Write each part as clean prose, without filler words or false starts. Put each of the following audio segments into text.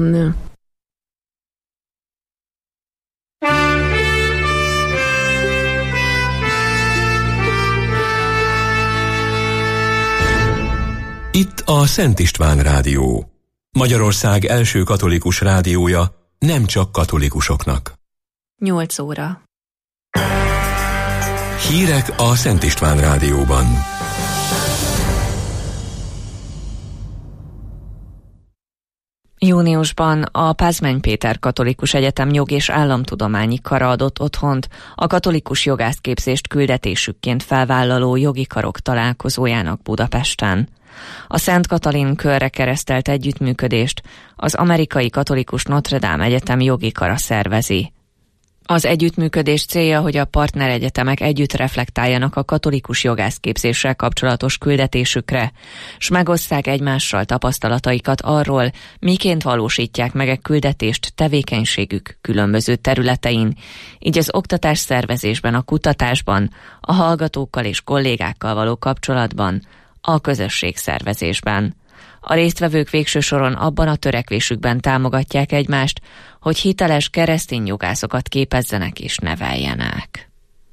nő. Itt a Szent István Rádió. Magyarország első katolikus rádiója, nem csak katolikusoknak. 8 óra. Hírek a Szent István Rádióban. Júniusban a Pázmány Péter Katolikus Egyetem Jog- és Államtudományi Kara adott otthont a katolikus jogászképzést küldetésükként felvállaló jogi karok találkozójának Budapesten. A Szent Katalin körre keresztelt együttműködést az amerikai katolikus Notre Dame Egyetem jogi kara szervezi. Az együttműködés célja, hogy a partneregyetemek együtt reflektáljanak a katolikus jogászképzéssel kapcsolatos küldetésükre, s megosszák egymással tapasztalataikat arról, miként valósítják meg a küldetést tevékenységük különböző területein, így az oktatás szervezésben, a kutatásban, a hallgatókkal és kollégákkal való kapcsolatban, a közösségszervezésben. A résztvevők végső soron abban a törekvésükben támogatják egymást, hogy hiteles keresztény jogászokat képezzenek és neveljenek.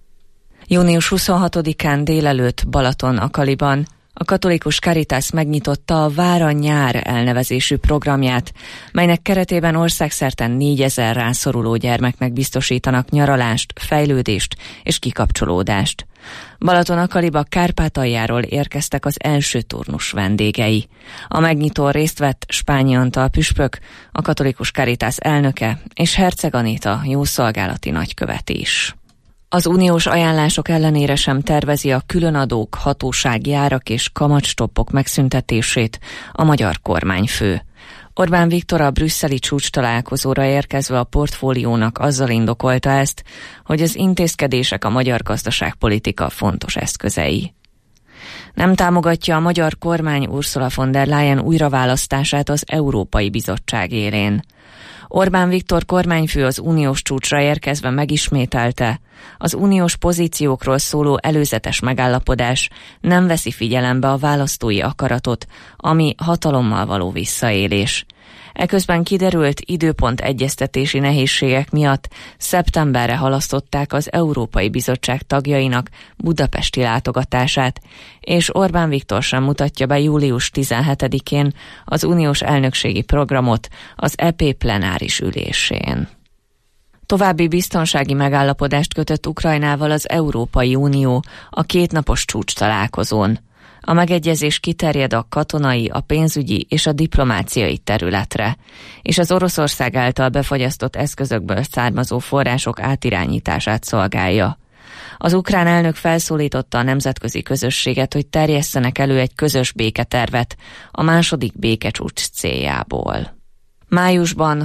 Június 26-án délelőtt Balaton-Akaliban a katolikus Caritas megnyitotta a Vára nyár elnevezésű programját, melynek keretében országszerte 4000 rászoruló gyermeknek biztosítanak nyaralást, fejlődést és kikapcsolódást. Balaton-Akaliba Kárpátaljáról érkeztek az első turnus vendégei. A megnyitón részt vett Spányi Antal püspök, a katolikus Caritas elnöke és Herceg Anéta jószolgálati nagykövet is. Az uniós ajánlások ellenére sem tervezi a különadók, hatósági árak és kamatstoppok megszüntetését a magyar kormányfő. Orbán Viktor a brüsszeli csúcstalálkozóra érkezve a portfóliónak azzal indokolta ezt, hogy az intézkedések a magyar gazdaságpolitika fontos eszközei. Nem támogatja a magyar kormány Ursula von der Leyen újraválasztását az Európai Bizottság élén. Orbán Viktor kormányfő az uniós csúcsra érkezve megismételte, az uniós pozíciókról szóló előzetes megállapodás nem veszi figyelembe a választói akaratot, ami hatalommal való visszaélés. Eközben kiderült, időpont egyeztetési nehézségek miatt szeptemberre halasztották az Európai Bizottság tagjainak budapesti látogatását, és Orbán Viktor sem mutatja be július 17-én az uniós elnökségi programot az EP plenáris ülésén. További biztonsági megállapodást kötött Ukrajnával az Európai Unió a kétnapos csúcstalálkozón. A megegyezés kiterjed a katonai, a pénzügyi és a diplomáciai területre, és az Oroszország által befagyasztott eszközökből származó források átirányítását szolgálja. Az ukrán elnök felszólította a nemzetközi közösséget, hogy terjesszenek elő egy közös béketervet a második békecsúcs céljából. Májusban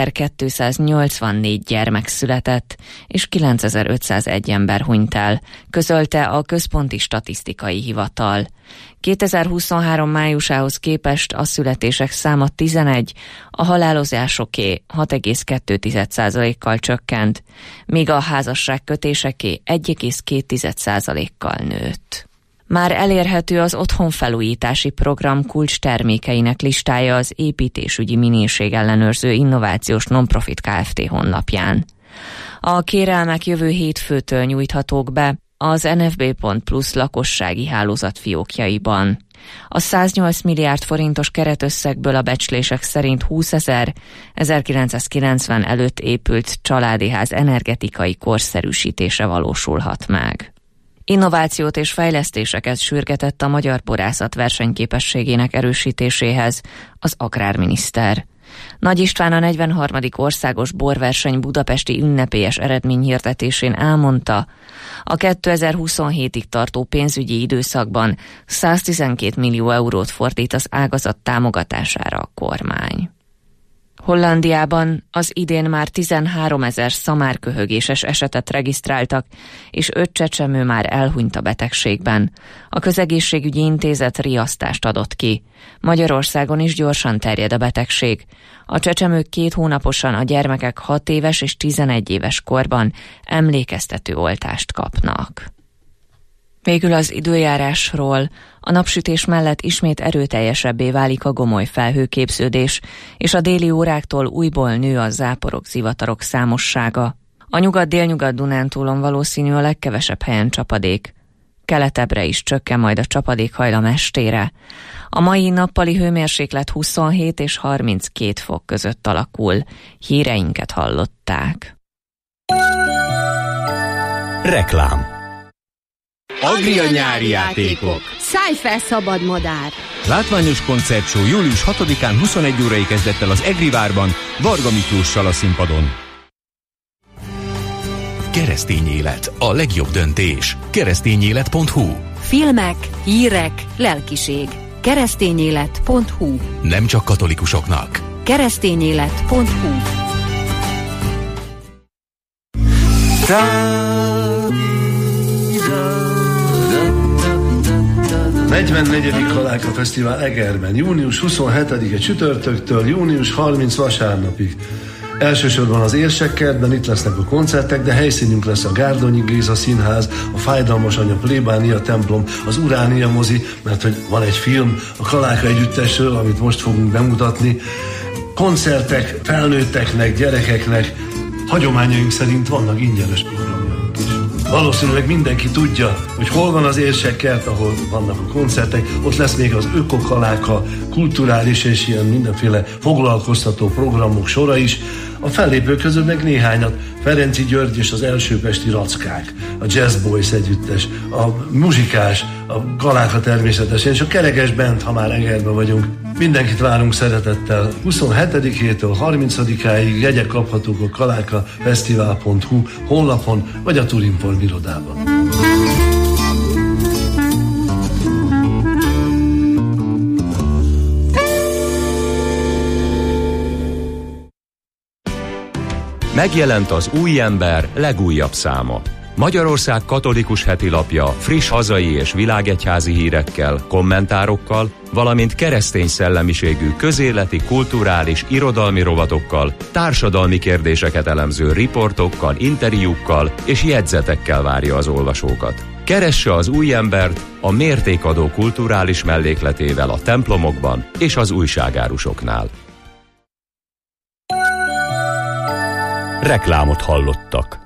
6284 gyermek született, és 9501 ember hunyt el, közölte a Központi Statisztikai Hivatal. 2023 májusához képest a születések száma 11, a halálozásoké 6,2%-kal csökkent, míg a házasságkötéseké 1,2%-kal nőtt. Már elérhető az otthonfelújítási program kulcs termékeinek listája az építésügyi minőségellenőrző innovációs non-profit Kft. Honlapján. A kérelmek jövő hétfőtől nyújthatók be az nfb.plus lakossági hálózat fiókjaiban. A 108 milliárd forintos keretösszegből a becslések szerint 20 000 1990 előtt épült családi ház energetikai korszerűsítése valósulhat meg. Innovációt és fejlesztéseket sürgetett a magyar borászat versenyképességének erősítéséhez az agrárminiszter. Nagy István a 43. országos borverseny budapesti ünnepélyes eredményhirdetésén elmondta, a 2027-ig tartó pénzügyi időszakban 112 millió eurót fordít az ágazat támogatására a kormány. Hollandiában az idén már 13 000 szamárköhögéses esetet regisztráltak, és 5 csecsemő már elhunyt a betegségben. A Közegészségügyi Intézet riasztást adott ki. Magyarországon is gyorsan terjed a betegség. A csecsemők 2 hónaposan, a gyermekek 6 éves és 11 éves korban emlékeztető oltást kapnak. Végül az időjárásról. A napsütés mellett ismét erőteljesebbé válik a gomoly felhőképződés, és a déli óráktól újból nő a záporok, zivatarok számossága. A nyugat-délnyugat Dunántúlon valószínű a legkevesebb helyen csapadék. Keletebbre is csökken majd a csapadékhajlam estére. A mai nappali hőmérséklet 27 és 32 fok között alakul. Híreinket hallották. Reklám. Agria nyári játékok. Szállj fel, szabad madár! Látványos koncertshow július 6-án 21 órai kezdett el az Egrivárban, Varga Miklóssal a színpadon. Keresztény élet, a legjobb döntés. Keresztényélet.hu. Filmek, hírek, lelkiség. Keresztényélet.hu. Nem csak katolikusoknak. Keresztényélet.hu. 44. Kaláka Fesztivál Egerben, június 27-e csütörtöktől június 30 vasárnapig. Elsősorban az Érsekkertben itt lesznek a koncertek, de helyszínünk lesz a Gárdonyi Géza Színház, a Fájdalmas Anya plébánia templom, az Uránia mozi, mert hogy van egy film a Kaláka együttesről, amit most fogunk bemutatni. Koncertek felnőtteknek, gyerekeknek, hagyományaink szerint vannak ingyenes programjaink is. Valószínűleg mindenki tudja, hogy hol van az Érsekkert, ahol vannak a koncertek, ott lesz még az Ökokaláka, kulturális és ilyen mindenféle foglalkoztató programok sora is. A fellépők közül meg néhányat, Ferenci György és az Elsőpesti Rackák, a Jazz Boys együttes, a Muzsikás, a Kaláka természetesen, és a Kerekes Band, ha már Egerben vagyunk. Mindenkit várunk szeretettel. 27-től 30-áig jegyek kaphatók a kalákafesztivál.hu honlapon, vagy a Turinform irodában. Megjelent az Új Ember legújabb száma. Magyarország katolikus hetilapja friss hazai és világegyházi hírekkel, kommentárokkal, valamint keresztény szellemiségű közéleti, kulturális, irodalmi rovatokkal, társadalmi kérdéseket elemző riportokkal, interjúkkal és jegyzetekkel várja az olvasókat. Keresse az Új Embert a mértékadó kulturális mellékletével a templomokban és az újságárusoknál. Reklámot hallottak.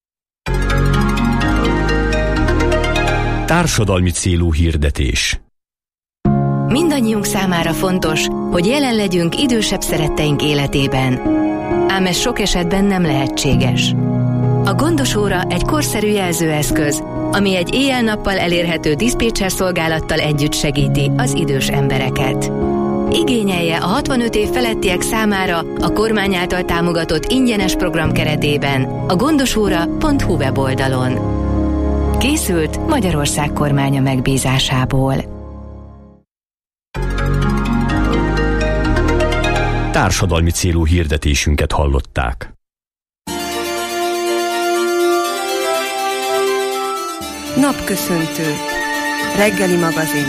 Társadalmi célú hirdetés. Mindannyiunk számára fontos, hogy jelen legyünk idősebb szeretteink életében. Ám ez sok esetben nem lehetséges. A gondosóra egy korszerű jelzőeszköz, ami egy éjjel-nappal elérhető diszpécser szolgálattal együtt segíti az idős embereket. Igényelje a 65 év felettiek számára a kormány által támogatott ingyenes program keretében a gondosóra.hu weboldalon. Készült Magyarország kormánya megbízásából. Társadalmi célú hirdetésünket hallották. Napköszöntő. Reggeli magazin.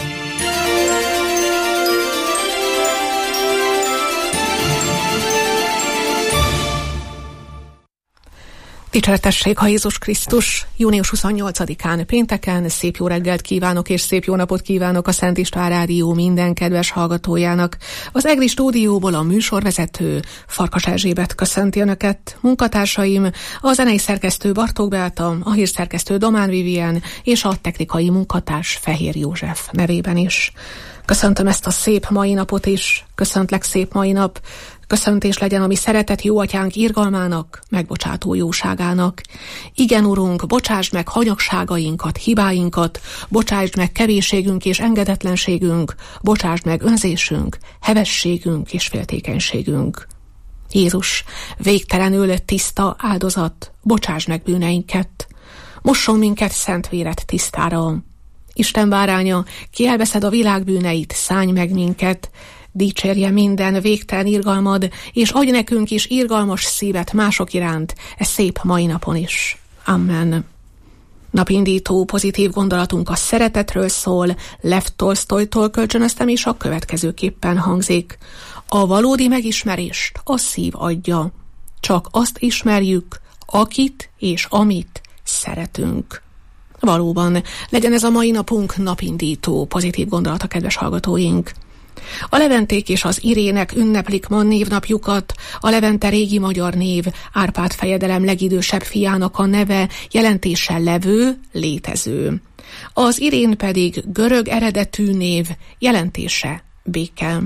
Dicséretessék ha Jézus Krisztus! Június 28-án pénteken szép jó reggelt kívánok és szép jó napot kívánok a Szent István Rádió minden kedves hallgatójának. Az EGRI stúdióból a műsorvezető Farkas Erzsébet köszönti Önöket, munkatársaim, a zenei szerkesztő Bartók Beáta, a hírszerkesztő Domán Vivien és a technikai munkatárs Fehér József nevében is. Köszöntöm ezt a szép mai napot is, köszöntlek szép mai nap, köszöntés legyen a mi szeretett jó atyánk irgalmának, megbocsátó jóságának. Igen, Urunk, bocsásd meg hanyagságainkat, hibáinkat, bocsásd meg kevésségünk és engedetlenségünk, bocsásd meg önzésünk, hevességünk és féltékenységünk. Jézus, végtelenül tiszta áldozat, bocsásd meg bűneinket, mosson minket szent véred tisztára. Isten báránya, ki elveszed a világ bűneit, szállj meg minket, dicsérje minden végtelen irgalmad, és adj nekünk is irgalmas szívet mások iránt, e szép mai napon is. Amen. Napindító pozitív gondolatunk a szeretetről szól, Lev Tolsztojtól kölcsönöztem, és a következőképpen hangzik. A valódi megismerést a szív adja. Csak azt ismerjük, akit és amit szeretünk. Valóban, legyen ez a mai napunk napindító, pozitív gondolata, kedves hallgatóink. A leventék és az irének ünneplik ma névnapjukat. A Levente régi magyar név, Árpád fejedelem legidősebb fiának a neve, jelentéssel levő, létező. Az irén pedig görög eredetű név, jelentése béke.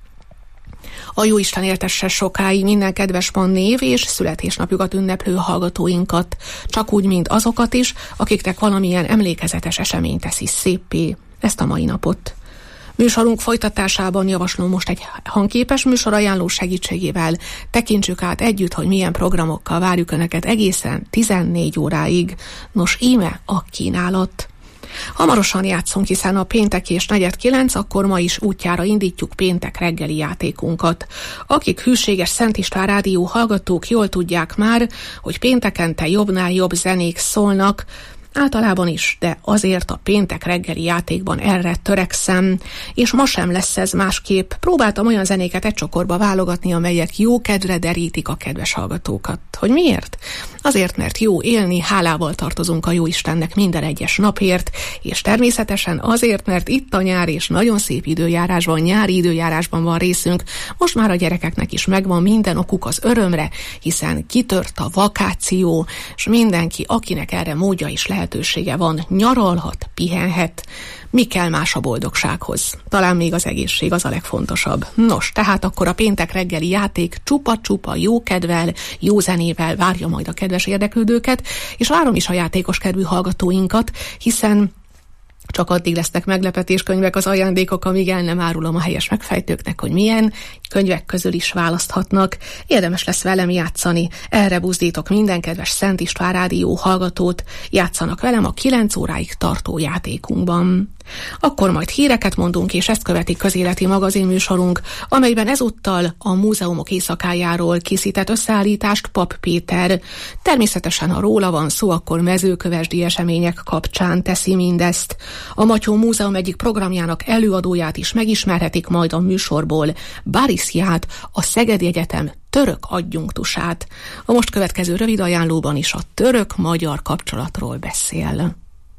A Jóisten éltesse sokáig minden kedves ma név és születésnapjukat ünneplő hallgatóinkat, csak úgy, mint azokat is, akiknek valamilyen emlékezetes esemény teszi széppé ezt a mai napot. Műsorunk folytatásában javaslom most egy hangképes műsorajánló segítségével tekintsük át együtt, hogy milyen programokkal várjuk Önöket egészen 14 óráig. Nos, íme a kínálat. Hamarosan játszunk, hiszen a péntek és 8:45, akkor ma is útjára indítjuk péntek reggeli játékunkat. Akik hűséges Szent István rádió hallgatók, jól tudják már, hogy péntekente jobbnál jobb zenék szólnak, általában is, de azért a péntek reggeli játékban erre törekszem, és ma sem lesz ez másképp. Próbáltam olyan zenéket egy csokorba válogatni, amelyek jó kedvre derítik a kedves hallgatókat. Hogy miért? Azért, mert jó élni, hálával tartozunk a Jóistennek minden egyes napért, és természetesen azért, mert itt a nyár és nagyon szép időjárásban, nyári időjárásban van részünk. Most már a gyerekeknek is megvan minden okuk az örömre, hiszen kitört a vakáció, és mindenki, akinek erre módja is lehetősége van, nyaralhat, pihenhet. Mi kell más a boldogsághoz? Talán még az egészség az a legfontosabb. Nos, tehát akkor a péntek reggeli játék csupa-csupa jó kedvel, jó zenével várja majd a kedves érdeklődőket, és várom is a játékos kedvű hallgatóinkat, hiszen csak addig lesznek meglepetéskönyvek az ajándékok, amíg el nem árulom a helyes megfejtőknek, hogy milyen könyvek közül is választhatnak. Érdemes lesz velem játszani. Erre buzdítok minden kedves Szent István rádió hallgatót. Játszanak velem a 9 óráig tartó játékunkban. Akkor majd híreket mondunk, és ezt követi közéleti magazinműsorunk, amelyben ezúttal a múzeumok éjszakájáról készített összeállítást Pap Péter. Természetesen, ha róla van szó, akkor mezőkövesdi események kapcsán teszi mindezt. A Matyó Múzeum egyik programjának előadóját is megismerhetik majd a műsorból, Barisját, a Szegedi Egyetem török adjunktusát. A most következő rövid ajánlóban is a török-magyar kapcsolatról beszél.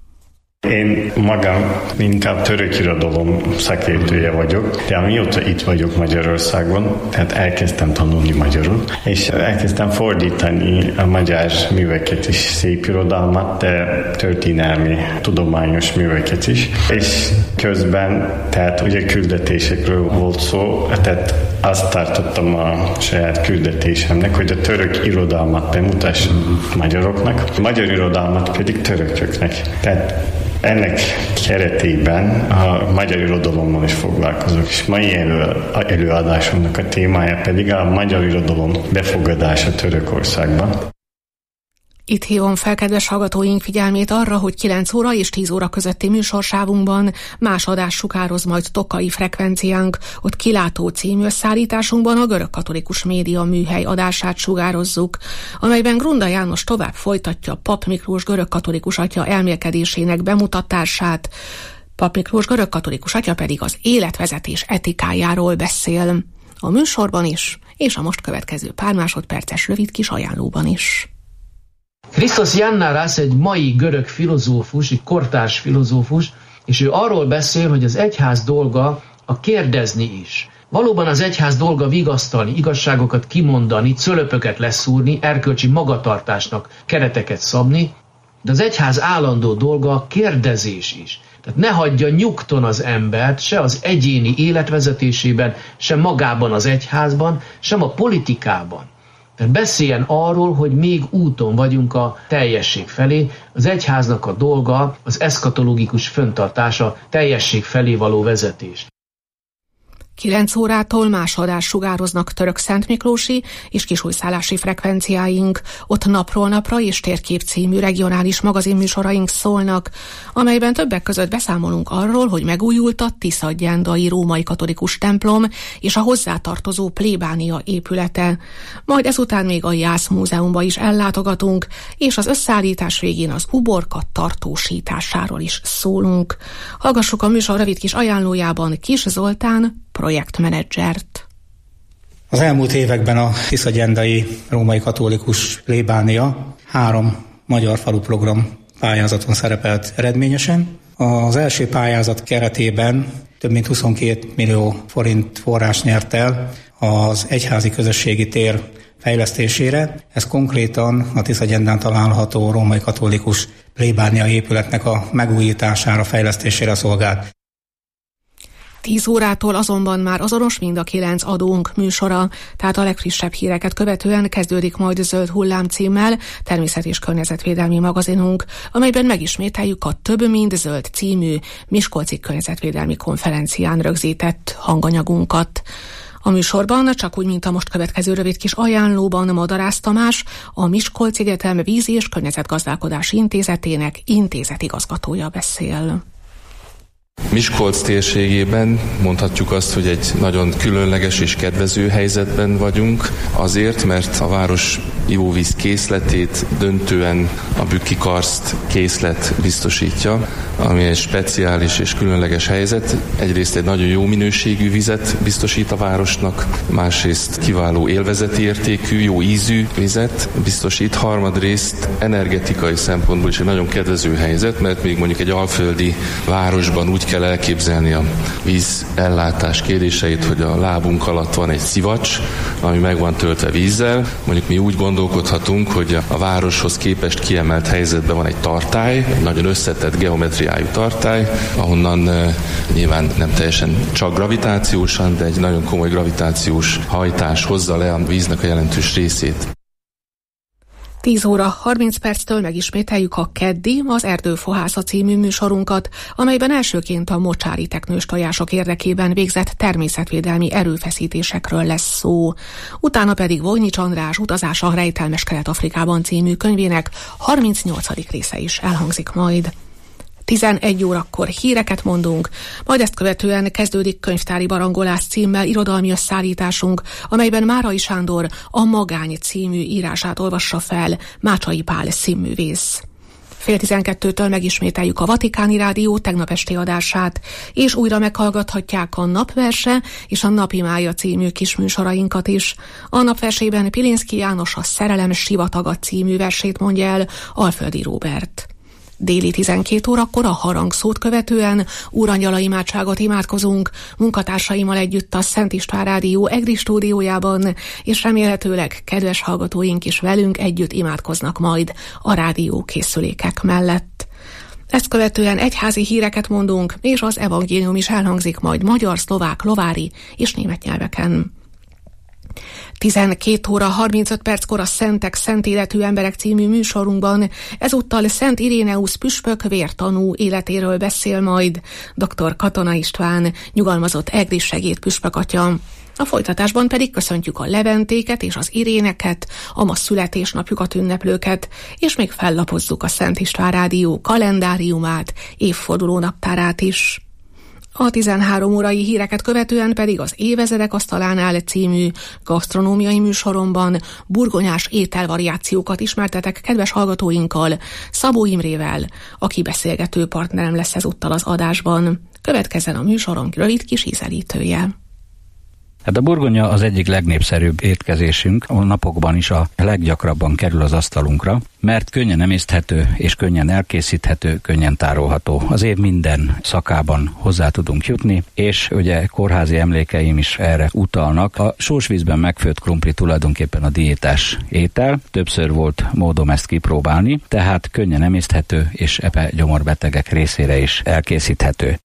Én magam inkább török irodalom szakértője vagyok, de amióta itt vagyok Magyarországon, tehát elkezdtem tanulni magyarul, és elkezdtem fordítani a magyar műveket is, szép irodalmat, de történelmi, tudományos műveket is, és közben, tehát ugye küldetésekről volt szó, tehát azt tartottam a saját küldetésemnek, hogy a török irodalmat bemutassam magyaroknak, a magyar irodalmat pedig törököknek. Tehát ennek keretében a magyar irodalommal is foglalkozok, és mai előadásunknak a témája pedig a magyar irodalom befogadása Törökországban. Itt hívom fel kedves hallgatóink figyelmét arra, hogy 9 óra és 10 óra közötti műsorsávunkban más adás sugároz majd Tokai frekvenciánk, ott Kilátó című összeállításunkban a görög katolikus média műhely adását sugározzuk, amelyben Grunda János tovább folytatja Pap Miklós görög katolikus atya elmélkedésének bemutatását. Pap Miklós görög katolikus atya pedig az életvezetés etikájáról beszél. A műsorban is, és a most következő pár másodperces rövid kis ajánlóban is. Krisztosz Jannárász egy mai görög filozófus, egy kortárs filozófus, és ő arról beszél, hogy az egyház dolga a kérdezni is. Valóban az egyház dolga vigasztalni, igazságokat kimondani, cölöpöket leszúrni, erkölcsi magatartásnak kereteket szabni, de az egyház állandó dolga a kérdezés is. Tehát ne hagyja nyugton az embert, se az egyéni életvezetésében, se magában az egyházban, sem a politikában. Tehát beszéljen arról, hogy még úton vagyunk a teljesség felé. Az egyháznak a dolga az eszkatológikus fenntartása, teljesség felé való vezetés. 9 órától más adás sugároznak török szentmiklósi és kisújszállási frekvenciáink. Ott napról napra és Térkép című regionális magazinműsoraink szólnak, amelyben többek között beszámolunk arról, hogy megújult a Tiszagyendai római katolikus templom és a hozzátartozó plébánia épülete. Majd ezután még a Jász Múzeumba is ellátogatunk, és az összeállítás végén az uborka tartósításáról is szólunk. Hallgassuk a műsor rövid kis ajánlójában Kis Zoltán projektmenedzsert. Az elmúlt években a Tiszagyendai római katolikus plébánia 3 magyar falu program pályázaton szerepelt eredményesen. Az első pályázat keretében több mint 22 millió forint forrás nyert el az egyházi közösségi tér fejlesztésére. Ez konkrétan a Tiszagyendán található római katolikus plébánia épületnek a megújítására, fejlesztésére szolgált. 10 órától azonban már azonos mind a 9 adónk műsora, tehát a legfrissebb híreket követően kezdődik majd Zöld hullám címmel természet- és környezetvédelmi magazinunk, amelyben megismételjük a Több mint zöld című miskolci környezetvédelmi konferencián rögzített hanganyagunkat. A műsorban, csak úgy, mint a most következő rövid kis ajánlóban, Madarász Tamás, a Miskolci Egyetem Vízi- és Környezetgazdálkodási Intézetének intézetigazgatója beszél. Miskolc térségében mondhatjuk azt, hogy egy nagyon különleges és kedvező helyzetben vagyunk, azért, mert a város ivóvíz készletét döntően a Bükki karszt készlet biztosítja, ami egy speciális és különleges helyzet. Egyrészt egy nagyon jó minőségű vizet biztosít a városnak, másrészt kiváló élvezeti értékű, jó ízű vizet biztosít, harmadrészt energetikai szempontból is egy nagyon kedvező helyzet, mert még mondjuk egy alföldi városban úgy kell elképzelni a vízellátás kéréseit, hogy a lábunk alatt van egy szivacs, ami meg van töltve vízzel. Mondjuk mi úgy gondolkodhatunk, hogy a városhoz képest kiemelt helyzetben van egy tartály, egy nagyon összetett geometriájú tartály, ahonnan nyilván nem teljesen csak gravitációsan, de egy nagyon komoly gravitációs hajtás hozza le a víznek a jelentős részét. 10 óra 30 perctől megismételjük a keddi, az Erdőfohásza című műsorunkat, amelyben elsőként a mocsári teknős tojások érdekében végzett természetvédelmi erőfeszítésekről lesz szó. Utána pedig Vojnics András Utazása rejtelmes Kelet-Afrikában című könyvének 38. része is elhangzik majd. 11 órakor híreket mondunk, majd ezt követően kezdődik Könyvtári barangolás címmel irodalmi összeállításunk, amelyben Márai Sándor a Magány című írását olvassa fel Mácsai Pál színművész. 11:30-től megismételjük a Vatikáni Rádió tegnap esti adását, és újra meghallgathatják a Napverse és a Napimája című kisműsorainkat is. A Napversében Pilinszky János a Szerelem sivataga című versét mondja el Alföldi Róbert. Déli 12 órakor a harangszót követően Úrangyala imádságot imádkozunk munkatársaimmal együtt a Szent István Rádió EGRI stúdiójában, és remélhetőleg kedves hallgatóink is velünk együtt imádkoznak majd a rádió készülékek mellett. Ezt követően egyházi híreket mondunk, és az evangélium is elhangzik majd magyar, szlovák, lovári és német nyelveken. 12 óra 35 perckor a Szentek, Szent Életű Emberek című műsorunkban ezúttal Szent Iréneusz püspök vértanú életéről beszél majd dr. Katona István, nyugalmazott egri segédpüspök atya. A folytatásban pedig köszöntjük a leventéket és az iréneket, a ma születésnapjukat ünneplőket, és még fellapozzuk a Szent István Rádió kalendáriumát, évforduló naptárát is. A 13 órai híreket követően pedig az Évezredek asztalánál című gasztronómiai műsoromban burgonyás ételvariációkat ismertetek kedves hallgatóinkkal, Szabó Imrével, aki beszélgető partnerem lesz ezúttal az adásban. Következzen a műsorom rövid kis ízelítője. Hát a burgonya az egyik legnépszerűbb étkezésünk, a napokban is a leggyakrabban kerül az asztalunkra, mert könnyen emészthető és könnyen elkészíthető, könnyen tárolható. Az év minden szakában hozzá tudunk jutni, és ugye kórházi emlékeim is erre utalnak. A sósvízben megfőtt krumpli tulajdonképpen a diétás étel, többször volt módom ezt kipróbálni, tehát könnyen emészthető és epe gyomorbetegek részére is elkészíthető.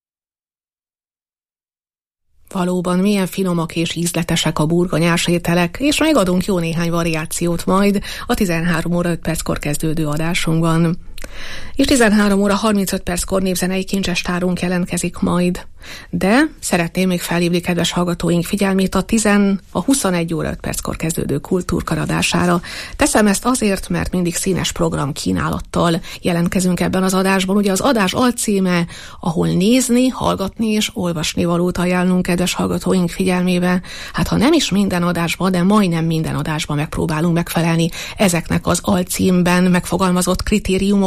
Valóban milyen finomak és ízletesek a burgonyás ételek, és még adunk jó néhány variációt majd a 13 óra 5 perckor kezdődő adásunkban. És 13 óra 35 perckor népzenei kincsestárunk jelentkezik majd. De szeretném még felhívni kedves hallgatóink figyelmét a 21 óra 5 perckor kezdődő kultúrkaradására. Teszem ezt azért, mert mindig színes program kínálattal jelentkezünk ebben az adásban. Ugye az adás alcíme, ahol nézni, hallgatni és olvasni valót ajánlunk kedves hallgatóink figyelmébe. Hát ha nem is minden adásban, de majdnem minden adásban megpróbálunk megfelelni ezeknek az alcímben megfogalmazott kritériumoknak,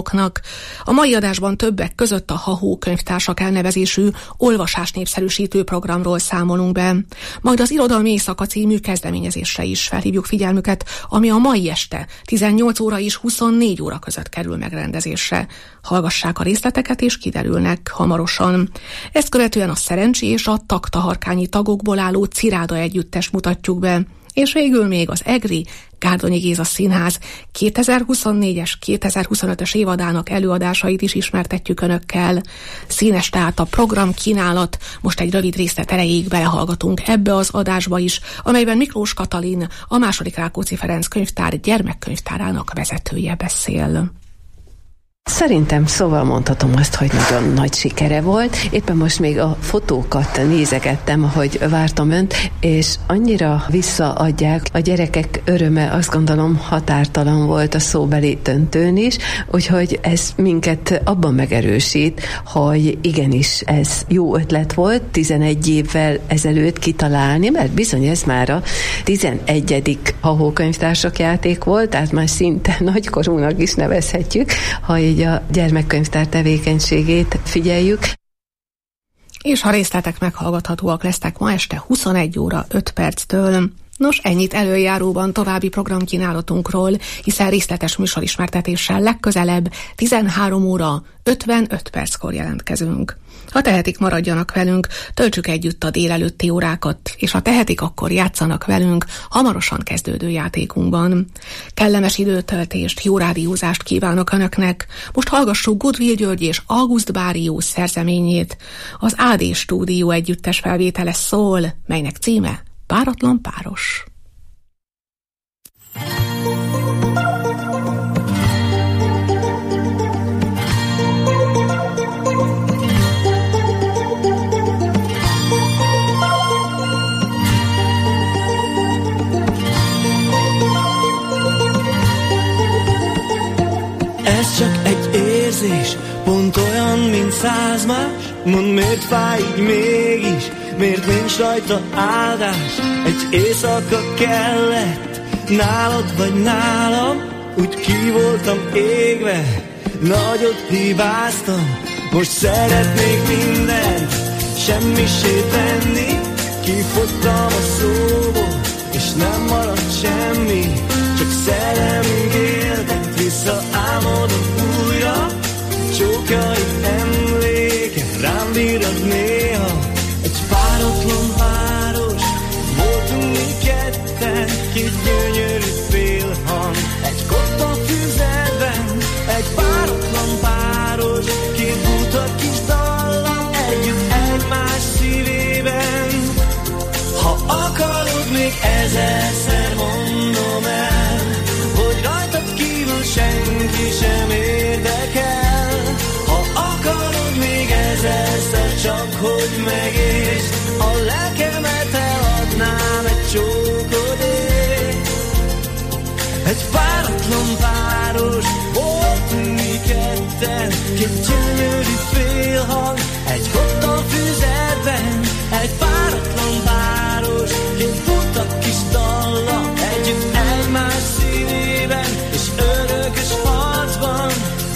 programoknak. A mai adásban többek között a HAHO könyvtársak elnevezésű olvasásnépszerűsítő programról számolunk be. Majd az Irodalmi Éjszaka című kezdeményezésre is felhívjuk figyelmüket, ami a mai este 18 óra és 24 óra között kerül megrendezésre. Hallgassák a részleteket, és kiderülnek hamarosan. Ezt követően a Szerencsi és a Taktaharkányi tagokból álló Ciráda együttest mutatjuk be. És végül még az EGRI Gárdonyi Géza Színház 2024-es, 2025-ös évadának előadásait is ismertetjük önökkel. Színes tehát a program kínálat, most egy rövid részlet erejéig belehallgatunk ebbe az adásba is, amelyben Miklós Katalin, a II. Rákóczi Ferenc könyvtár gyermekkönyvtárának vezetője beszél. Szerintem szóval mondhatom azt, hogy nagyon nagy sikere volt. Éppen most még a fotókat nézegettem, ahogy vártam önt, és annyira visszaadják. A gyerekek öröme, azt gondolom, határtalan volt a szóbeli döntőn is, úgyhogy ez minket abban megerősít, hogy igenis ez jó ötlet volt 11 évvel ezelőtt kitalálni, mert bizony ez már a 11. HAHO könyvtársak játék volt, tehát már szinte nagykorúnak is nevezhetjük, ha így a gyermekkönyvtár tevékenységét figyeljük. És a részletek meghallgathatóak lesznek ma este 21 óra 5 perctől. Nos, ennyit előjáróban további programkínálatunkról, hiszen részletes műsorismertetéssel legközelebb 13 óra 55 perckor jelentkezünk. Ha tehetik, maradjanak velünk, töltsük együtt a délelőtti órákat, és ha tehetik, akkor játszanak velünk hamarosan kezdődő játékunkban. Kellemes időtöltést, jó rádiózást kívánok önöknek. Most hallgassuk Goodwill György és August Bárió szerzeményét. Az AD Stúdió együttes felvétele szól, melynek címe Páratlan páros. Ez csak egy érzés, pont olyan, mint 100 más. Mondd, miért fáj így mégis, miért nincs rajta áldás? Egy éjszaka kellett, nálad vagy nálam, úgy ki voltam égve, nagyot hibáztam. Most szeretnék mindent semmissé tenni, kifogytam a szóból, és nem maradt semmi, csak szerelmünk éltet, visszaálmodom újra, csókjaid emléke rám virrad néha. Egy páratlan város, voltunk mi ketten, két gyönyörű félhang, egy kotta füzetben. Egy páratlan páros, két buta kis dallam, együtt egymás szívében. Ha akarod, még ezerszer mondom el, hogy rajtad kívül senki sem érdekel. Ha akarod, még ezerszer, csak hogy megértsd, a lelkemet eladnám egy csókodért. Egy páratlan páros, voltunk mi ketten, két gyönyörű félhang, egy kotta füzetben. Egy páratlan páros, két buta kis dallam, együtt egymás szívében, és örökös harcban.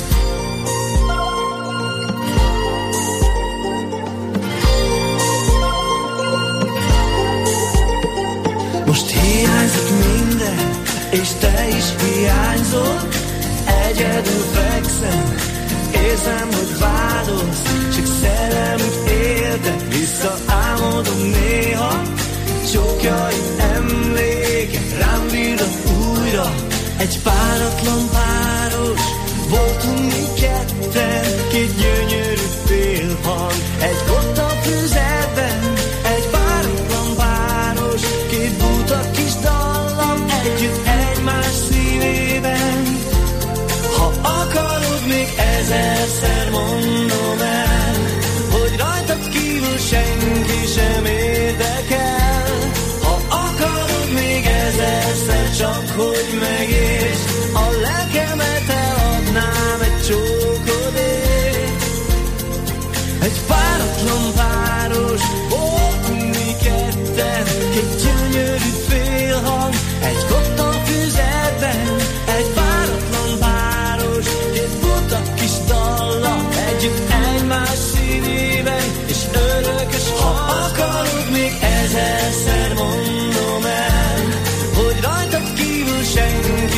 Most hiányzik minden, és te is hiányzol. Egyedül fekszem, érzem, hogy vádolsz, csak szerelmünk éltek, visszaálmodom néha, csókjaid emléke rám virrad újra. Egy páratlan páros, voltunk mi ketten, két gyönyörű félhang, egy kotta füzetben. Egy páratlan páros, két buta kis dallam, együtt egymás szívében. Ha akarod, még ezerszer mondom el, hogy rajtad kívül senki sem érdekel. Ha akarod, még ezerszer, csak hogy megértsd, a lelkemet eladnám egy csókodért. Egy páratlan páros, voltunk mi ketten, két gyönyörű félhang, egy kotta füzetben. Egy páratlan páros, két buta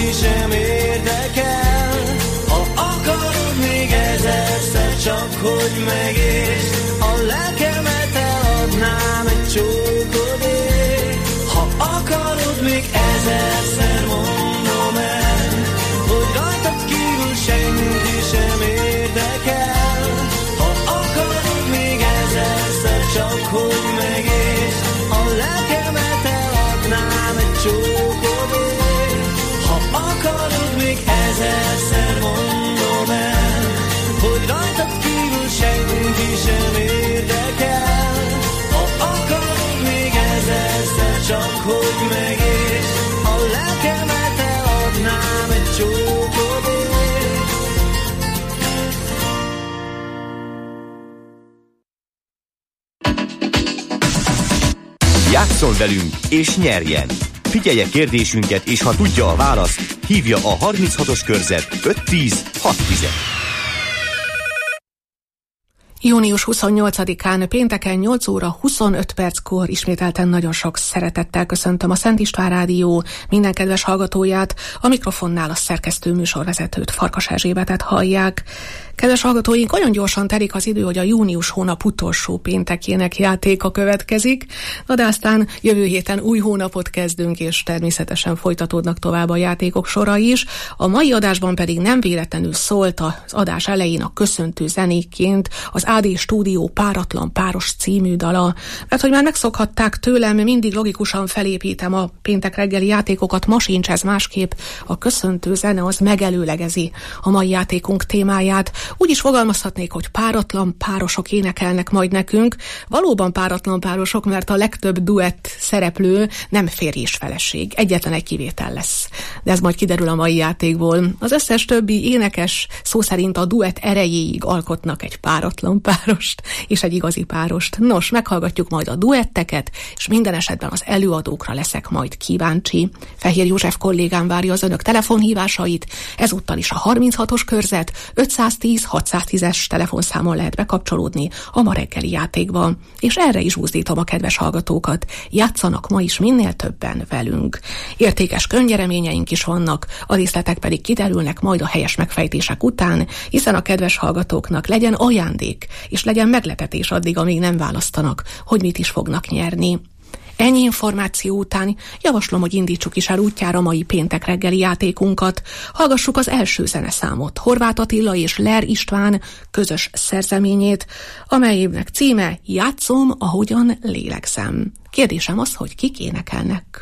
sem érdekel. Ha akarod még ezerszer, csak hogy megértsd, a lelkemet eladnám egy csókodért. Ha akarod még ezerszer, mondom el, hogy rajtad kívül senki sem érdekel. Ha akarod még ezerszer, csak hogy megértsd, a lelkemet eladnám egy csókodért. Ha akarod még ezerszer, mondom el, hogy rajtad kívül senki sem érdekel. Ha akarod még ezerszer, csak hogy megértsd, a lelkemet eladnám egy csókodért. Játsszon velünk és nyerjen! Figyelje kérdésünket, és ha tudja a választ, hívja a 36-os körzet 510 610. Június 28-án pénteken 8 óra 25 perckor ismételten nagyon sok szeretettel köszöntöm a Szent István Rádió minden kedves hallgatóját, a mikrofonnál a szerkesztő műsorvezetőt, Farkas Erzsébetet hallják. Kedves hallgatóink, olyan gyorsan telik az idő, hogy a június hónap utolsó péntekjének játéka következik, de aztán jövő héten új hónapot kezdünk, és természetesen folytatódnak tovább a játékok sora is. A mai adásban pedig nem véletlenül szólt az adás elején a köszöntő zenéként az AD Stúdió Páratlan páros című dala, mert hogy már megszokhatták tőlem, mindig logikusan felépítem a péntek reggeli játékokat, ma sincs ez másképp, a köszöntő zene az megelőlegezi a mai játékunk témáját. Úgy is fogalmazhatnék, hogy páratlan párosok énekelnek majd nekünk. Valóban páratlan párosok, mert a legtöbb duett szereplő nem férj és feleség. Egyetlen egy kivétel lesz. De ez majd kiderül a mai játékból. Az összes többi énekes szó szerint a duett erejéig alkotnak egy páratlan párost és egy igazi párost. Nos, meghallgatjuk majd a duetteket, és minden esetben az előadókra leszek majd kíváncsi. Fehér József kollégám várja az önök telefonhívásait, ezúttal is a 36-os körzet 510-610-es telefonszámon lehet bekapcsolódni a ma reggeli játékba. És erre is buzdítom a kedves hallgatókat. Játszanak ma is minél többen velünk. Értékes könyvnyereményeink is vannak, a részletek pedig kiderülnek majd a helyes megfejtések után, hiszen a kedves hallgatóknak legyen ajándék, és legyen meglepetés addig, amíg nem választanak, hogy mit is fognak nyerni. Ennyi információ után javaslom, hogy indítsuk is el útjára mai péntek reggeli játékunkat. Hallgassuk az első zeneszámot, Horváth Attila és Ler István közös szerzeményét, amelynek címe Játszom, ahogyan lélegzem. Kérdésem az, hogy kik énekelnek.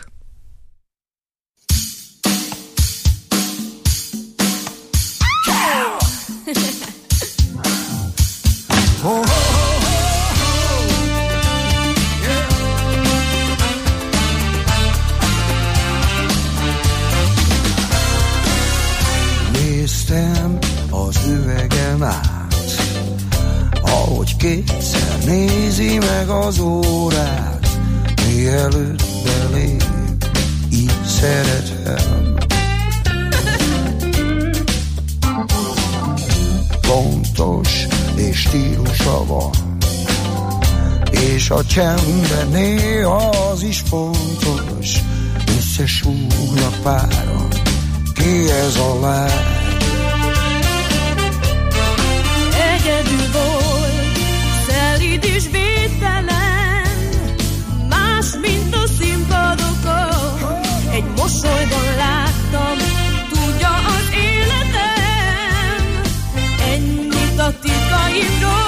Néztem az üvegem át, ahogy kétszer nézi meg az órát, mielőtt belép, így szeretem. Pontos és stílusa van, és a csendben néha az is fontos, összesúgnak páran, ki ez a lány? Egyedül volt, szelíd és védtelen, más, mint a színpadokon. Egy mosolyban láttam, tudja az életem, ennyit a titkaimról.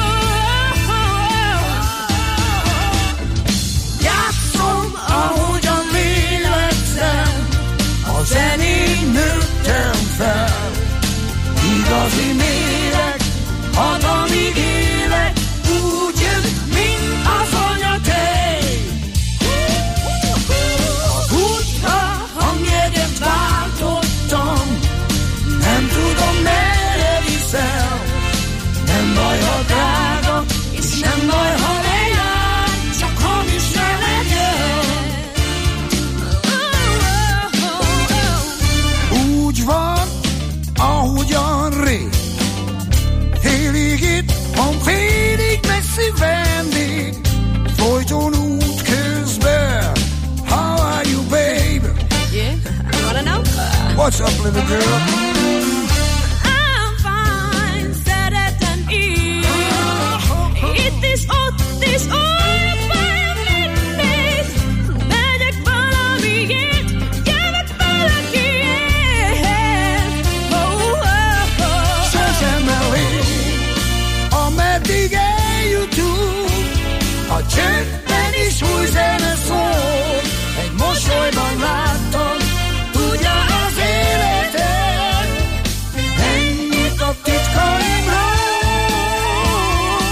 Játszom, ahogyan lélegzem, a zenén nőttem fel. Igazi méreg, ad amíg élek, úgy jön, mint az anyatej. Az útra hangjegyet váltottam, nem tudom, merre viszel. Nem baj, ha drága, és nem baj, ha lejár, csak hamis ne legyen. Úgy van, ahogyan rég, félig itt van, félig messzi vendég, folyton út közben. How are you, baby? Yeah, you wanna know? What's up, little girl? I'm fine, szeretem én. Itt is, ott is, ott van mindig. Megyek valamiért, jövök valakiért. Sosem elég, ameddig eljutunk. A csöndben is új zene szól. Egy mosolyban láttam, tudja az életet. Ennyit a titkaimról.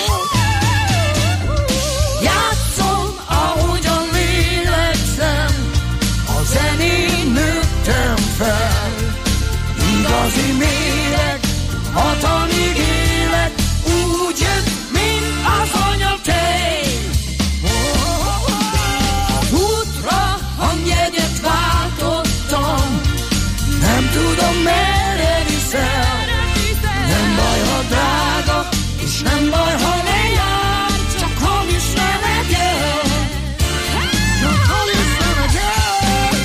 Játszom, ahogyan lélegzem. A zenén nőttem fel. Igazi méreg, hatalmig élek. Úgy jött, mint az anyatej. Az útra hangjegyet váltottam. Nem tudom, merre viszel. Nem baj, ha drága, és nem baj, ha lejár. Csak hamis ne legyen. Csak hamis ne legyen.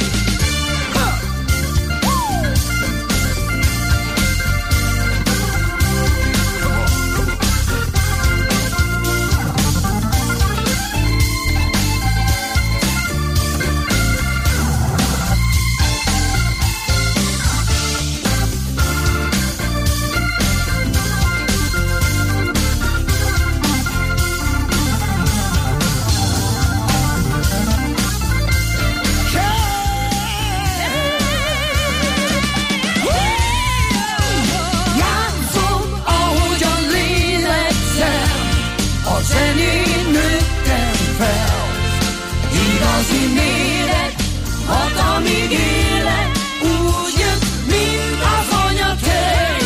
Játszom, ahogyan lélegzem. A zenén nőttem fel. Igazi méreg, hatalmig élek. Úgy jött, mint az anyatej.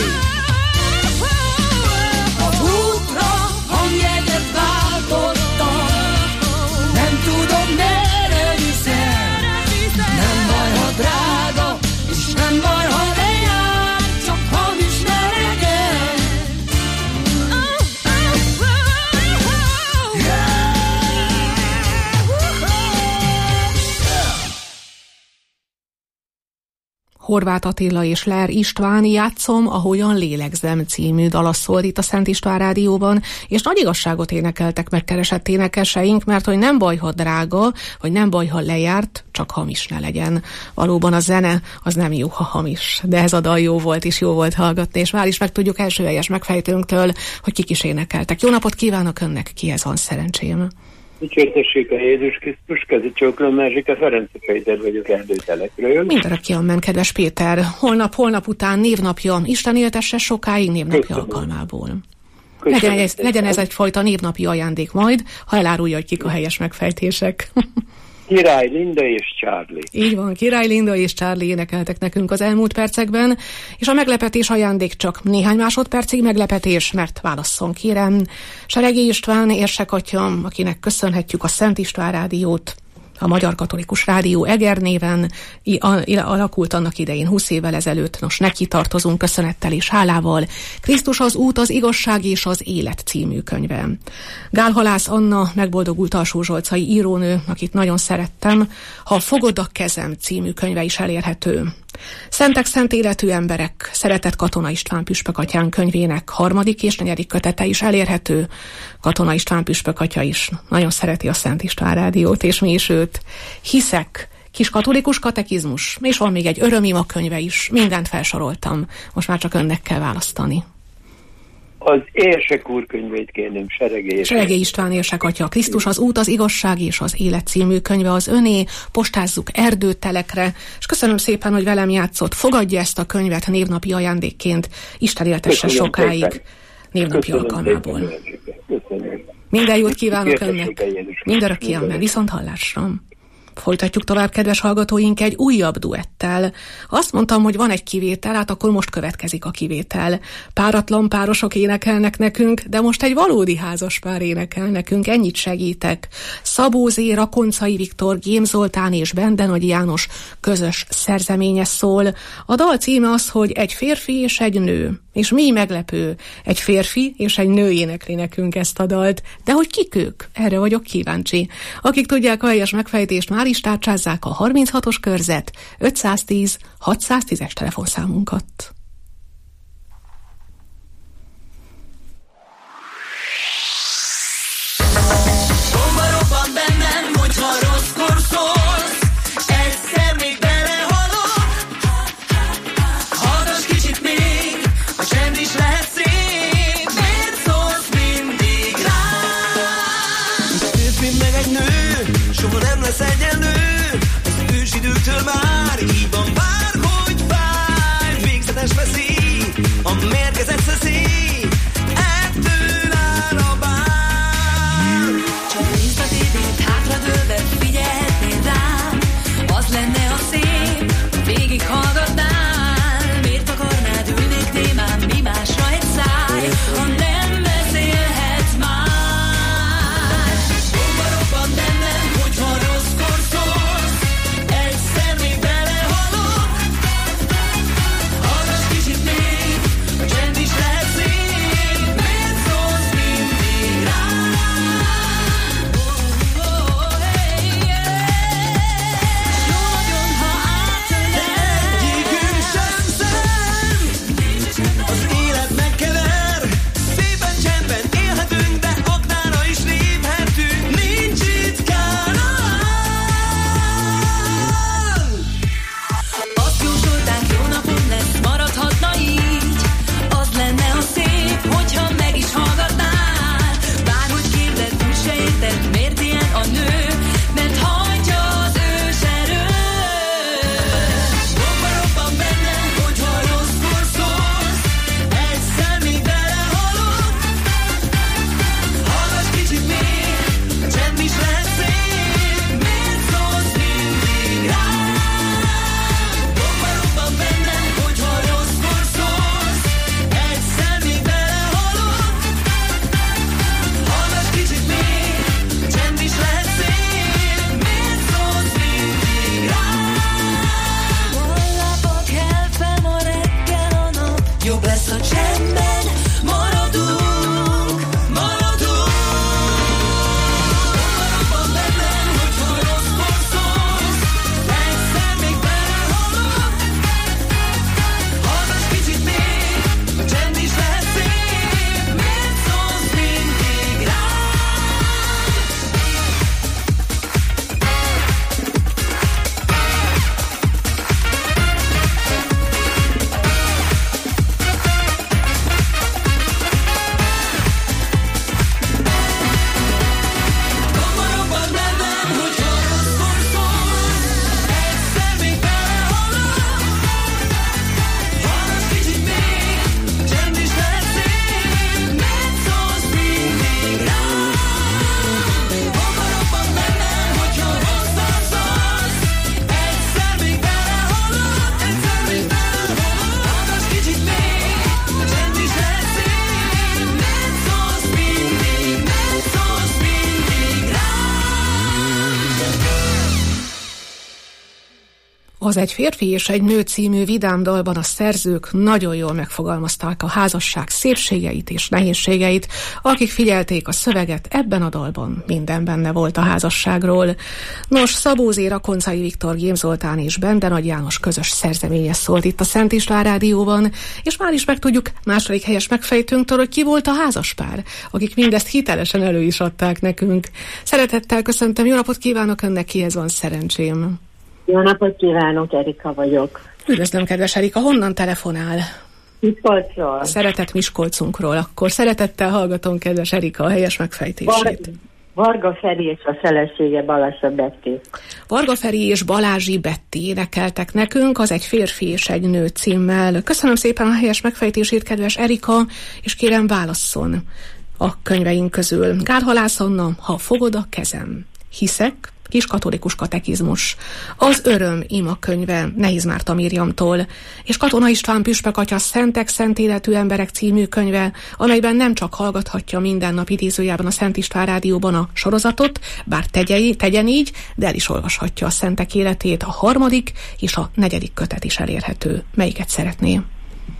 Az útra hangjegyet váltottam. Nem tudom, merre viszel. Nem baj, ha drága, és nem baj, ha lejár. Csak hamis ne legyen. Horváth Attila és Ler István Játszom, ahogyan lélegzem című dala szólt itt a Szent István Rádióban, és nagy igazságot énekeltek megkeresett énekeseink, mert hogy nem baj, ha drága, vagy nem baj, ha lejárt, csak hamis ne legyen. Valóban a zene az nem jó, ha hamis, de ez a dal jó volt, és jó volt hallgatni, és már is megtudjuk első helyes megfejtőnktől, hogy kik is énekeltek. Jó napot kívánok önnek, kihez van szerencsém? Dicsértessék a Jézus Krisztus, kezi csókolom, Erzsike Ferenc Péter vagyok Erdőtelekről. Mindörökké amen, kedves Péter. Holnap után névnapja, Isten éltesse sokáig névnapja alkalmából. Legyen ez egyfajta névnapi ajándék majd, ha elárulja, hogy kik a helyes megfejtések. Király Linda és Charlie. Így van, Király Linda és Charlie énekeltek nekünk az elmúlt percekben, és a meglepetés ajándék csak néhány másodpercig meglepetés, mert válasszon kérem. Seregi István érsek atyam, akinek köszönhetjük a Szent István Rádiót, a Magyar Katolikus Rádió Eger néven alakult annak idején 20 évvel ezelőtt. Nos, neki tartozunk köszönettel és hálával. Krisztus az út, az igazság és az élet című könyve. Gál Halász Anna, megboldogult alsózsolcai írónő, akit nagyon szerettem, Ha fogod a kezem című könyve is elérhető. Szentek szent életű emberek, Szeretett Katona István püspök atyán könyvének 3. és 4. kötete is elérhető. Katona István püspök atya is nagyon szereti a Szent István Rádiót, és mi is őt. Hiszek, kis katolikus katekizmus, és van még egy örömima könyve is, mindent felsoroltam. Most már csak önnek kell választani. Az érsek úr könyvét kérném, Seregi István érsek atya, Krisztus az út, az igazság és az élet című könyve az öné, postázzuk Erdőtelekre, és köszönöm szépen, hogy velem játszott. Fogadja ezt a könyvet névnapi ajándékként, Isten éltesse sokáig névnapi alkalmából. Minden jót kívánok önnek, mindörökké amen, viszont hallásra. Folytatjuk tovább, kedves hallgatóink, egy újabb duettel. Azt mondtam, hogy van egy kivétel, hát akkor most következik a kivétel. Páratlan párosok énekelnek nekünk, de most egy valódi házaspár énekel nekünk, ennyit segítek. Szabó Zé, Rakoncai Viktor, Gém Zoltán és Bendenagy János közös szerzeménye szól. A dal címe az, hogy egy férfi és egy nő. És mi meglepő, egy férfi és egy nő énekli nekünk ezt a dalt. De hogy kik ők? Erre vagyok kíváncsi. Akik tudják a helyes megfejtést, már már is tárcsázzák a 36-os körzet 510 610-es telefonszámunkat. Már így van, bárhogy fáj, végzetes veszély, a mérgezett szeszély, ettől áll a bár. Csak nézd a tévét, hátradőlve figyelhetnél rám, az lenne a szép, végig hallgatnál, miért akarnád ülnék témán, mi másra egy száj, ha nem beszélhetsz már. Bomba robban bennem, hogyha rosszkor szólsz, egyszer még belehalok. Hallgass kicsit még, a csend is lehet szép, miért szólsz mindig rám? Jó nagyon, ha átölel. Egyikünk sem szem, az élet megkever, szépen csendben élhetünk, de aknára is léphetünk, nincs itt kánál. Azt jósolták, jó napom lesz, maradhatna így. Az lenne a szép, hogyha meg is hallgatnál. Bárhogy képzeld, úgy se érted, miért ilyen a nő, mert hagyja az őserő. Bomba robban bennem, hogyha rosszkor szólsz, egyszer még belehalok. Hallgass kicsit még, a csend is lehet szép, miért szólsz mindig rám? Bomba robban bennem, hogyha rosszkor szólsz, egyszer még belehalok. Hallgass kicsit még, a csend is lehet szép, miért szólsz mindig rám? Holnapok kell fel ma reggel a nap, jobb lesz a csendben, maradunk, maradunk. Bomba robban bennem, hogyha rosszkor szólsz, egyszer még belehalok. Hallgass kicsit még, a csend is lehet szép, miért szólsz mindig rám? Bomba robban bennem, hogyha rosszkor szólsz, egyszer még belehalok. Hallgass kicsit még, a csend is lehet szép, miért szólsz mindig rám? Bomba robban bennem, hogyha rosszkor szólsz, egyszer még belehalok. Hallgass kicsit még, a csend is lehet szép, miért szólsz mindig, miért szólsz mindig rám? Az Egy férfi és egy nő című vidám dalban a szerzők nagyon jól megfogalmazták a házasság szépségeit és nehézségeit. Akik figyelték a szöveget, ebben a dalban minden benne volt a házasságról. Nos, Szabó Zé, Rakoncai Viktor, Gém Zoltán és Bende Nagy János közös szerzeménye szólt itt a Szent István Rádióban, és már is megtudjuk második helyes megfejtőnktől, hogy ki volt a házaspár, akik mindezt hitelesen elő is adták nekünk. Szeretettel köszöntöm, jó napot kívánok önnek, kihez van szerencsém. Jó napot kívánok, Erika vagyok. Üdvözlöm, kedves Erika, honnan telefonál? Miskolcról. Szeretett Miskolcunkról. Akkor szeretettel hallgatom, kedves Erika, a helyes megfejtését. Varga Feri és a felesége Balassa Betty. Varga Feri és Balázsi Betty énekeltek nekünk az Egy férfi és egy nő címmel. Köszönöm szépen a helyes megfejtését, kedves Erika, és kérem válasszon a könyveink közül. Gálhalász Anna, Ha fogod a kezem. Hiszek, kis katolikus katekizmus. Az Öröm ima könyve Nehéz Márta Mirjamtól, és Katona István püspök atya Szentek, szent életű emberek című könyve, amelyben nem csak hallgathatja minden nap idézőjában a Szent István Rádióban a sorozatot, bár tegyen így, de el is olvashatja a szentek életét. A 3. és a 4. kötet is elérhető. Melyiket szeretné?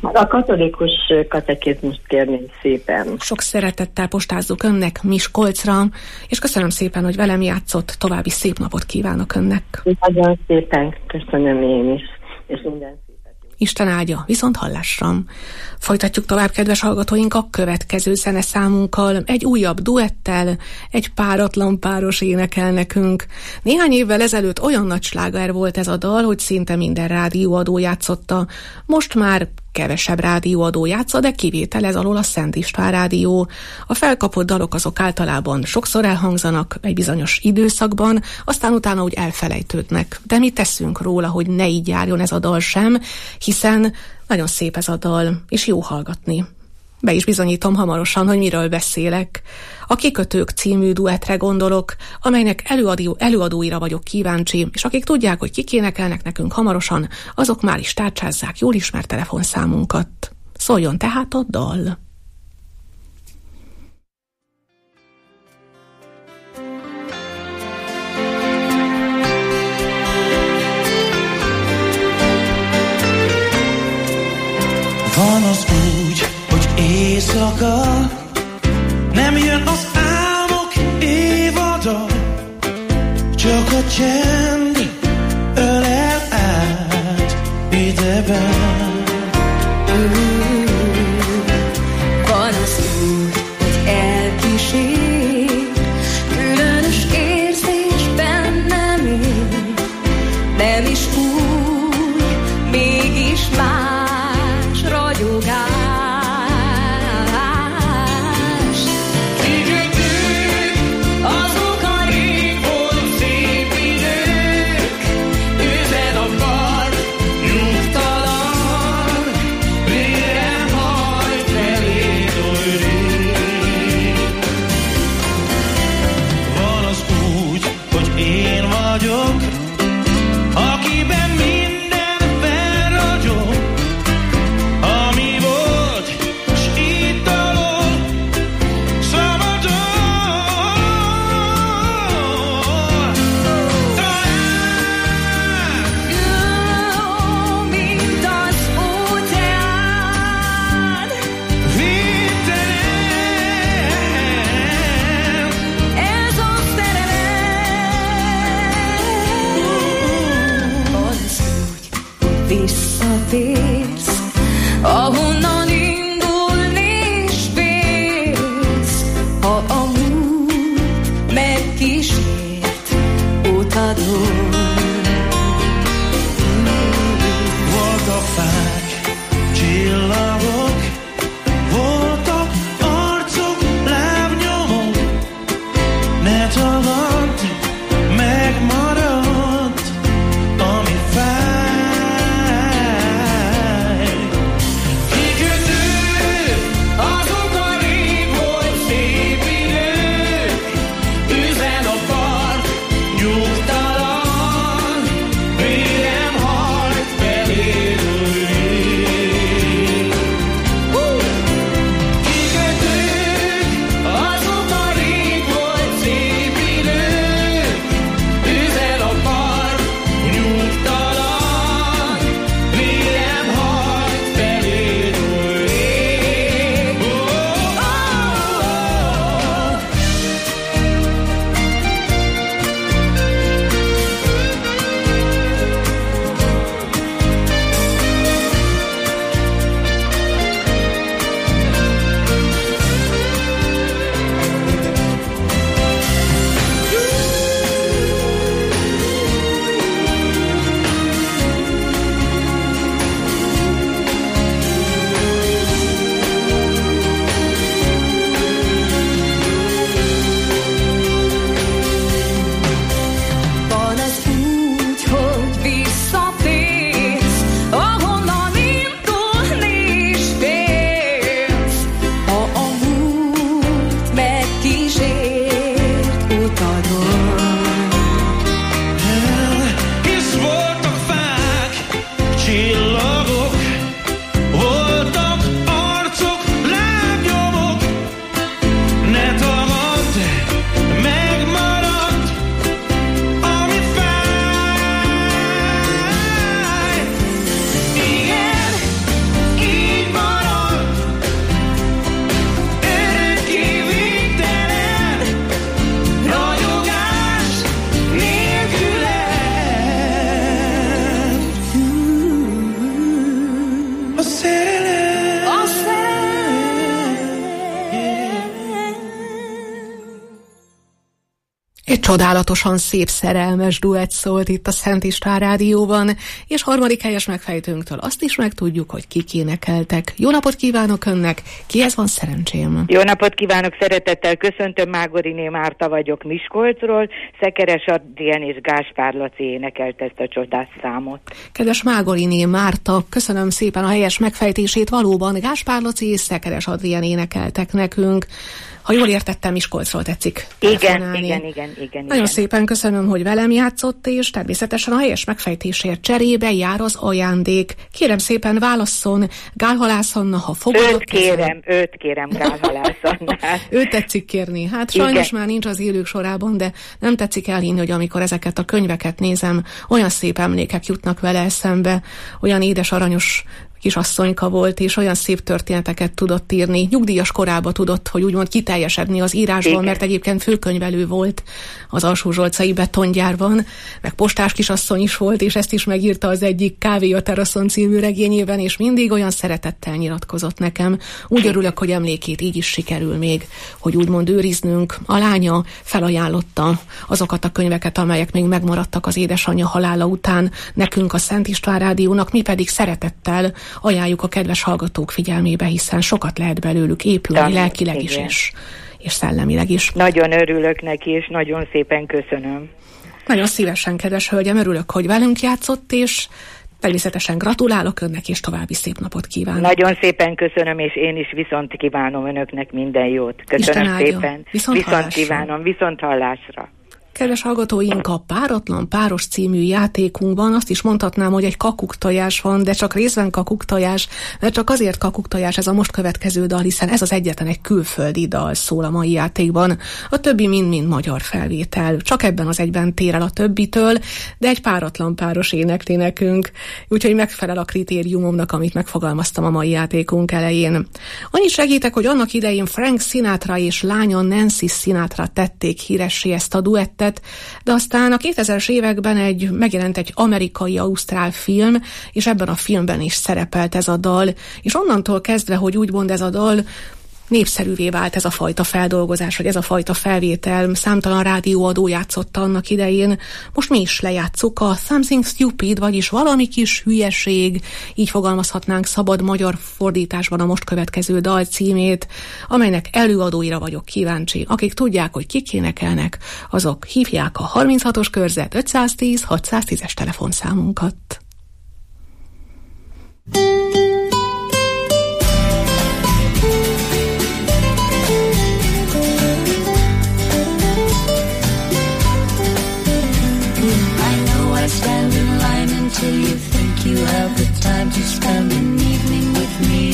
A katolikus katekizmust kérném szépen. Sok szeretettel postázzuk önnek Miskolcra, és köszönöm szépen, hogy velem játszott. További szép napot kívánok önnek. Nagyon szépen köszönöm én is, és minden Isten áldja, viszont hallásra. Folytatjuk tovább, kedves hallgatóink, a következő zeneszámunkkal, egy újabb duettel, egy páratlan páros énekel nekünk. Néhány évvel ezelőtt olyan nagy sláger volt ez a dal, hogy szinte minden rádióadó játszotta. Most már kevesebb rádióadó játsza, de kivétel ez alól a Szent István Rádió. A felkapott dalok azok általában sokszor elhangzanak egy bizonyos időszakban, aztán utána úgy elfelejtődnek. De mi teszünk róla, hogy ne így járjon ez a dal sem, hiszen nagyon szép ez a dal, és jó hallgatni. Be is bizonyítom hamarosan, hogy miről beszélek. A Kikötők című duettre gondolok, amelynek előadóira vagyok kíváncsi, és akik tudják, hogy kik énekelnek nekünk hamarosan, azok már is tárcsázzák jól ismert telefonszámunkat. Szóljon tehát a dal! Van az úgy, hogy éjszaka nem jön az álmok évada, csak a csend ölel át ideben. Van az úgy, hogy elkísér, különös érzés bennem él, nem is úgy, mégis más ragyogás. Akiben minden felragyog, ami volt, s itt alól szabadon. Jó, mint az óceán, vitte el ez a visszatérsz, ahonnan indulni is félsz, ha a múlt megkísért utadon. voltak fák, csillagok, voltak arcok, lábnyomok, ne tagadd, megmaradt, ami fáj. Kikötők Egy csodálatosan szép szerelmes duett szólt itt a Szent István Rádióban, és harmadik helyes megfejtőnktől azt is megtudjuk, hogy kik énekeltek. Jó napot kívánok önnek! Kihez van szerencsém? Jó napot kívánok, szeretettel köszöntöm, Mágoriné Márta vagyok Miskolcról, Szekeres Adrien és Gáspár Laci énekelt ezt a csodás számot. Kedves Mágoriné Márta, köszönöm szépen a helyes megfejtését, valóban Gáspár Laci és Szekeres Adrien énekeltek nekünk. Ha jól értettem, Miskolcról tetszik telefonálni. Igen. Nagyon szépen köszönöm, hogy velem játszott, és természetesen a helyes megfejtésért cserébe jár az ajándék. Kérem szépen válasszon Gál Halász Anna, ha fogadok. Őt kérem Gál Halász Annát. Őt tetszik kérni. Hát sajnos már nincs az élők sorában, de nem tetszik elhinni, hogy amikor ezeket a könyveket nézem, olyan szép emlékek jutnak vele eszembe, olyan édes aranyos kisasszonyka volt, és olyan szép történeteket tudott írni. Nyugdíjas korában tudott, hogy úgymond kiteljesedni az írásban, mert egyébként főkönyvelő volt az Alsó-Zsolcai betongyárban, meg postás kisasszony is volt, és ezt is megírta az egyik Kávé a teraszon című regényében, és mindig olyan szeretettel nyilatkozott nekem. Úgy örülök, hogy emlékét így is sikerül még, hogy úgymond őriznünk. A lánya felajánlotta azokat a könyveket, amelyek még megmaradtak az édesanyja halála után nekünk a Szent István Rádiónak, mi pedig szeretettel ajánljuk a kedves hallgatók figyelmébe, hiszen sokat lehet belőlük épülni lelkileg is, és szellemileg is. Nagyon örülök neki, és nagyon szépen köszönöm. Nagyon szívesen, kedves hölgyem, örülök, hogy velünk játszott, és természetesen gratulálok önnek, és további szép napot kívánok. Nagyon szépen köszönöm, és én is viszont kívánom önöknek minden jót. Köszönöm szépen. Viszont kívánom, viszont hallásra. Kedves hallgatóink, a Páratlan Páros című játékunkban azt is mondhatnám, hogy egy kakuktojás van, de csak részben kakuktojás, mert csak azért kakuktojás ez a most következő dal, hiszen ez az egyetlen egy külföldi dal szól a mai játékban. A többi mind-mind magyar felvétel. Csak ebben az egyben tér el a többitől, de egy páratlan páros énekli nekünk, úgyhogy megfelel a kritériumomnak, amit megfogalmaztam a mai játékunk elején. Annyit segítek, hogy annak idején Frank Sinatra és lánya Nancy Sinatra tették híressé ezt a duettet, de aztán a 2000-es években megjelent egy amerikai-ausztrál film, és ebben a filmben is szerepelt ez a dal, és onnantól kezdve, hogy úgymond ez a dal népszerűvé vált, ez a fajta feldolgozás, vagy ez a fajta felvétel, számtalan rádióadó játszotta annak idején. Most mi is lejátszuk a Something Stupid, vagyis valami kis hülyeség, így fogalmazhatnánk szabad magyar fordításban a most következő dal címét, amelynek előadóira vagyok kíváncsi. Akik tudják, hogy kik énekelnek, azok hívják a 36-os körzet 510-610-es telefonszámunkat. Stand in line until you think you have the time to spend an evening with me.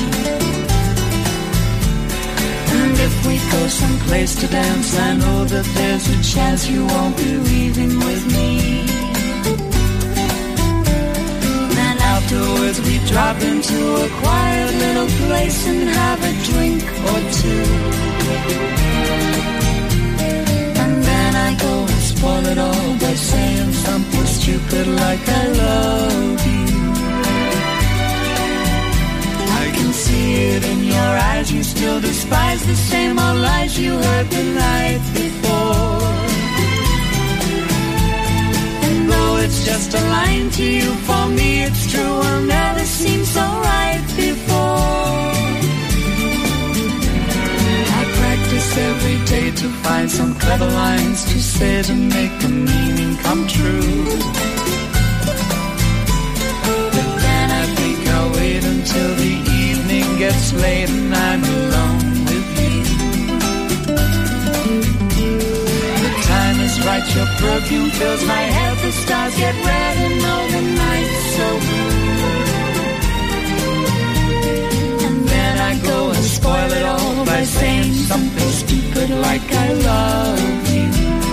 And if we go someplace to dance, I know that there's a chance you won't be leaving with me. Then afterwards we drop into a quiet little place and have a drink or two. And then I go and spoil it all by saying something stupid like I love you. I can see it in your eyes, you still despise the same old lies you heard the night before. And though it's just a line to you, for me it's true, will never seem so right before. I practice every day to find some clever lines to say to make the meaning come true. But then I think I'll wait until the evening gets late and I'm alone with you. The time is right, your perfume fills my head, the stars get red and all the night's so blue. And then I go and spoil it all by saying something stupid like I love you.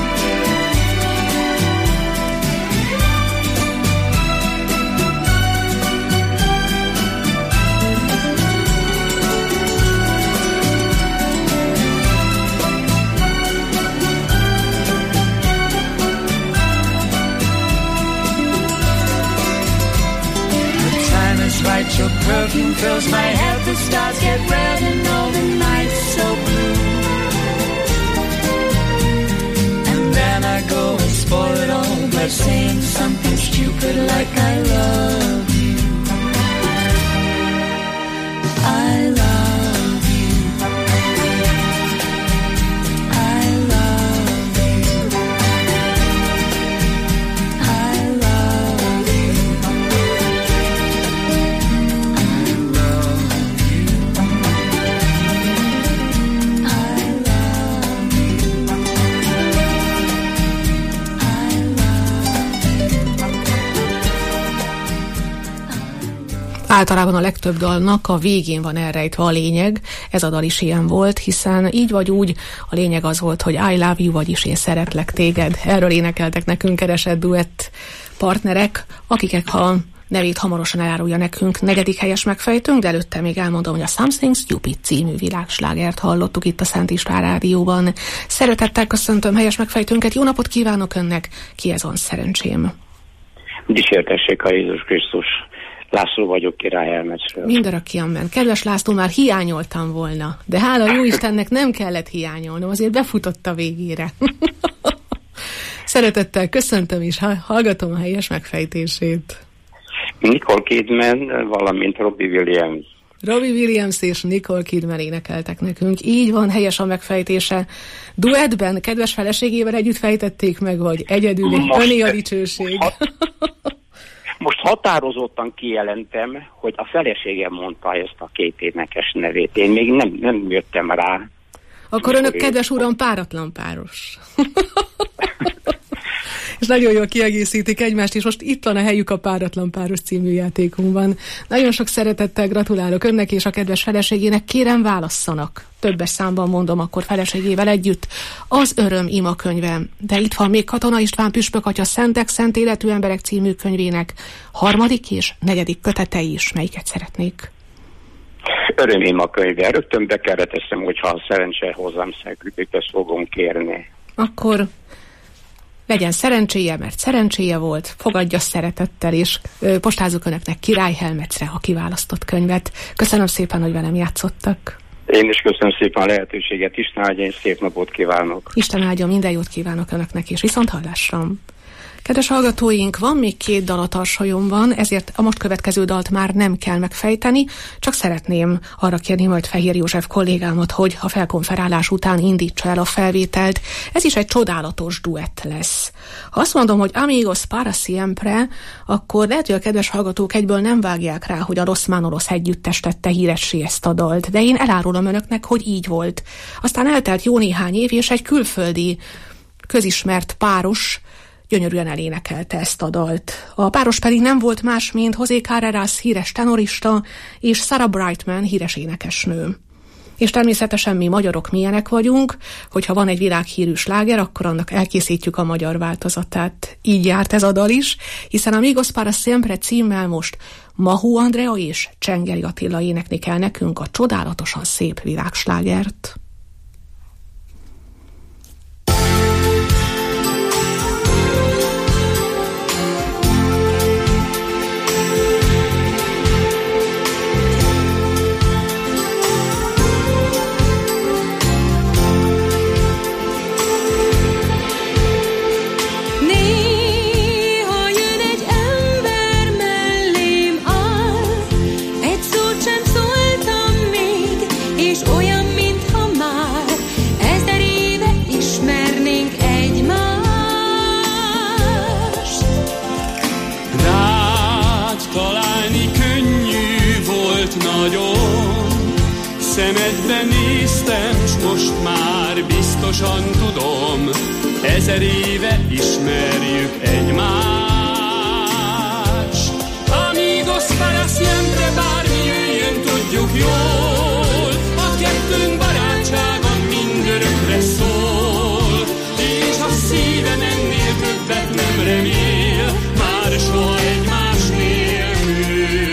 Right, your perfume fills my head, the stars get red and all the night's so blue. And spoil it all by saying something stupid like I love you. I love Általában a legtöbb dalnak a végén van elrejtve a lényeg, ez a dal is ilyen volt, hiszen így vagy úgy a lényeg az volt, hogy I love you, vagyis én szeretlek téged. Erről énekeltek nekünk keresett duett partnerek, akiknek ha nevét hamarosan elárulja nekünk 4. helyes megfejtőnk, de előtte még elmondom, hogy a Something Stupid című világslágert hallottuk itt a Szent István Rádióban. Szeretettel köszöntöm helyes megfejtőnket, jó napot kívánok önnek, kihez van szerencsém? Dicsértessék a Jézus Krisztus. László vagyok, Királyhelmetsről. Mindörökké amen. Kedves László, már hiányoltam volna, de hála jó Istennek nem kellett hiányolnom, azért befutott a végére. Szeretettel köszöntöm és hallgatom a helyes megfejtését. Nicole Kidman, valamint Robbie Williams. Robbie Williams és Nicole Kidman énekeltek nekünk. Így van, helyes a megfejtése. Duettben, kedves feleségével együtt fejtették meg, vagy egyedül, öné a dicsőség? Most határozottan kijelentem, hogy a feleségem mondta ezt a két énekes nevét. Én még nem jöttem rá. Akkor önök, kedves uram, páratlan páros. És nagyon jól kiegészítik egymást, és most itt van a helyük a Páratlan páros című játékunkban. Nagyon sok szeretettel gratulálok önnek és a kedves feleségének. Kérem, válasszanak. Többes számban mondom akkor feleségével együtt. Az Öröm ima könyve. De itt van még Katona István püspök atya Szentek, Szent Életű Emberek című könyvének 3. és 4. kötete is. Melyiket szeretnék? Öröm ima könyve. Rögtön bekereteztem, hogyha a szerencse hozzám szegülük, ezt fogom kérni. Akkor legyen szerencséje, mert szerencséje volt, fogadja szeretettel, és postázzuk önöknek Királyhelmetsre a kiválasztott könyvet. Köszönöm szépen, hogy velem játszottak. Én is köszönöm szépen a lehetőséget, Isten áldja, és szép napot kívánok. Isten áldja, minden jót kívánok önöknek, és viszont hallásra. Kedves hallgatóink, van még 2 dal a tarsolyomban, ezért a most következő dalt már nem kell megfejteni, csak szeretném arra kérni majd Fehér József kollégámat, hogy a felkonferálás után indítsa el a felvételt. Ez is egy csodálatos duett lesz. Ha azt mondom, hogy Amigos para siempre, akkor lehet, hogy a kedves hallgatók egyből nem vágják rá, hogy a Los Manolos együttes tette híressé ezt a dalt, de én elárulom önöknek, hogy így volt. Aztán eltelt jó néhány év, és egy külföldi, közismert páros gyönyörűen elénekelte ezt a dalt. A páros pedig nem volt más, mint José Carreras híres tenorista és Sarah Brightman híres énekesnő. És természetesen mi magyarok milyenek vagyunk, hogyha van egy világhírű sláger, akkor annak elkészítjük a magyar változatát. Így járt ez a dal is, hiszen Amigos para siempre címmel most Mahó Andrea és Csengeli Attila éneklik el nekünk a csodálatosan szép világslágert. Szemedbe néztem, s most már biztosan tudom, 1000 éve ismerjük egymást. Amigos para siempre, bármi jöjjön, tudjuk jól, a kettőnk barátsága mindörökre szól, és a szívem ennél többet nem remél, már soha egymás nélkül.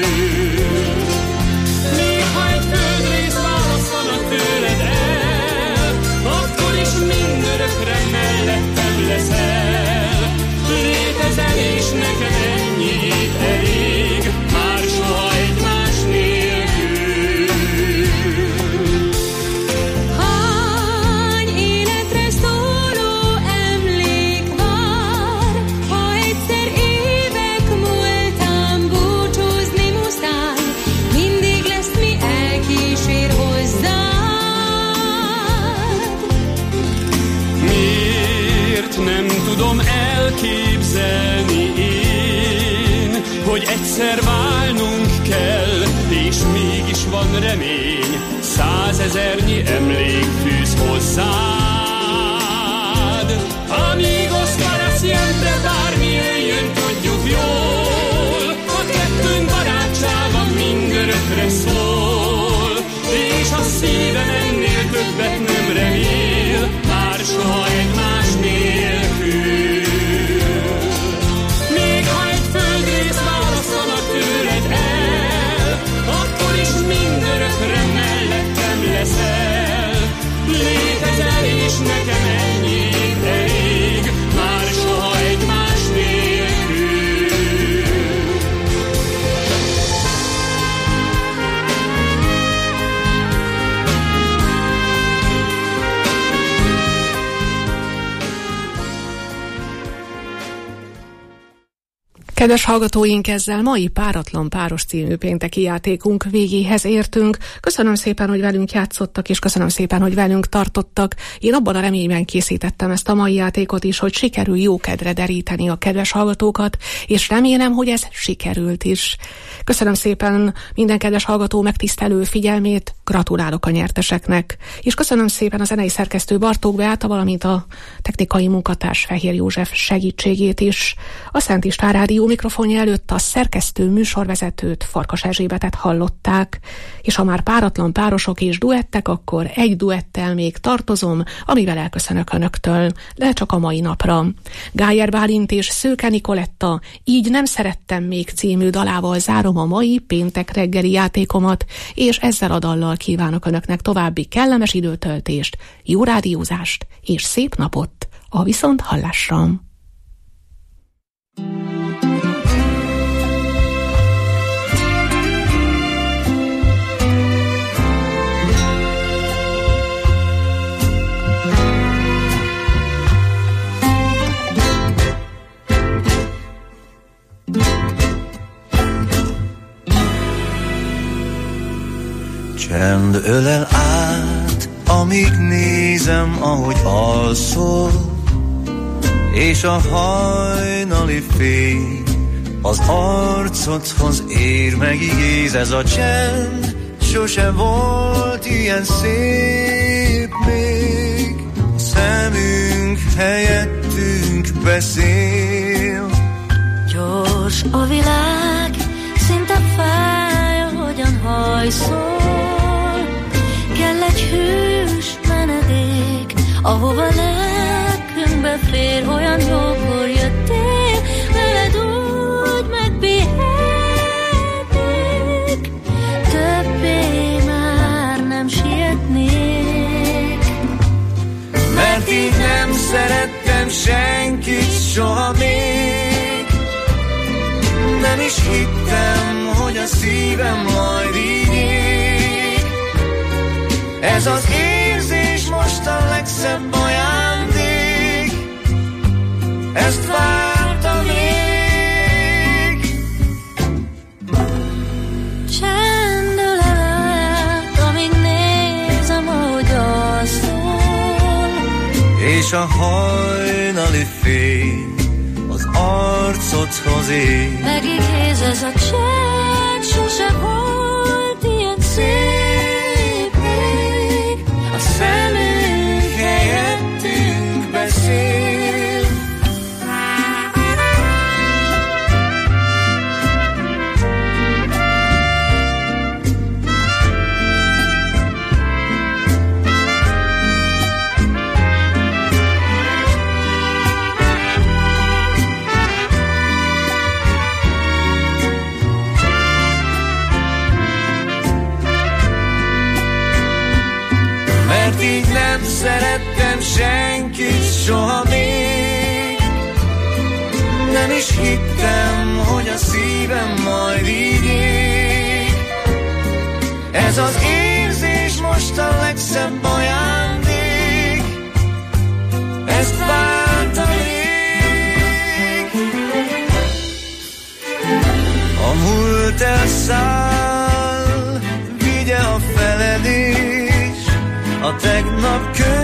Tőled el, akkor is mindörökre mellettem leszel. Létezel és elképzelni én, hogy egyszer válnunk kell, és mégis van remény, 100 000 emlék fűz hozzád. Amigos para siempre, bármi jöjjön, tudjuk jól, a kettőnk barátsága mindörökre szól, és a szívem ennél többet nem remél, már soha egymás nélkül. Még ha egy földrész választana tőled el, akkor is mindörökre mellettem leszel. Létezel és nekem ennyi elég, már soha egymás nélkül. Kedves hallgatóink, ezzel mai Páratlan Páros című pénteki játékunk végéhez értünk. Köszönöm szépen, hogy velünk játszottak, és köszönöm szépen, hogy velünk tartottak. Én abban a reményben készítettem ezt a mai játékot is, hogy sikerül jókedre deríteni a kedves hallgatókat, és remélem, hogy ez sikerült is. Köszönöm szépen minden kedves hallgató megtisztelő figyelmét, gratulálok a nyerteseknek, és köszönöm szépen a zenei szerkesztő Bartók Beáta, valamint a technikai munkatárs Fehér József segítségét is. A Szent István Rádió mikrofonja előtt a szerkesztő műsorvezetőt, Farkas Erzsébetet hallották, és ha már páratlan párosok és duettek, akkor egy duettel még tartozom, amivel elköszönök önöktől, de csak a mai napra. Gájer Bálint és Szőke Nikoletta Így nem szerettem még című dalával zárom a mai péntek reggeli játékomat, és ezzel a dallal kívánok önöknek további kellemes időtöltést, jó rádiózást és szép napot a viszonthallásra. Csend ölel át, amíg nézem, ahogy alszol, és a hajnali fény az arcodhoz ér, megigéz ez a csend, sose volt ilyen szép még. A szemünk helyettünk beszél. Gyors a világ, szinte fáj, ahogyan hajszol. Kell egy hűs menedék, ahova lelkünkbe fér. Olyan jókor jöttél, veled úgy megpihennék. Többé már nem sietnék. Mert így nem szerettem senkit soha még. Nem is hittem, hogy a szívem majd így ég. Ez az érzés most a legszebb ajándék. Ezt vártam még. Csendül át, amíg nézem, ahogy alszol. És a hajnali fény az arcodhoz ér. Megigéz ez a csend, sose volt ilyen szép még. A szemünk helyettünk beszél. Mert így nem szerettem senkit soha még. Nem is hittem, hogy a szívem majd így ég. Ez az érzés most a legszebb ajándék. Ezt vártam még. A múlt elszáll, vigye a feledés. A tegnap kö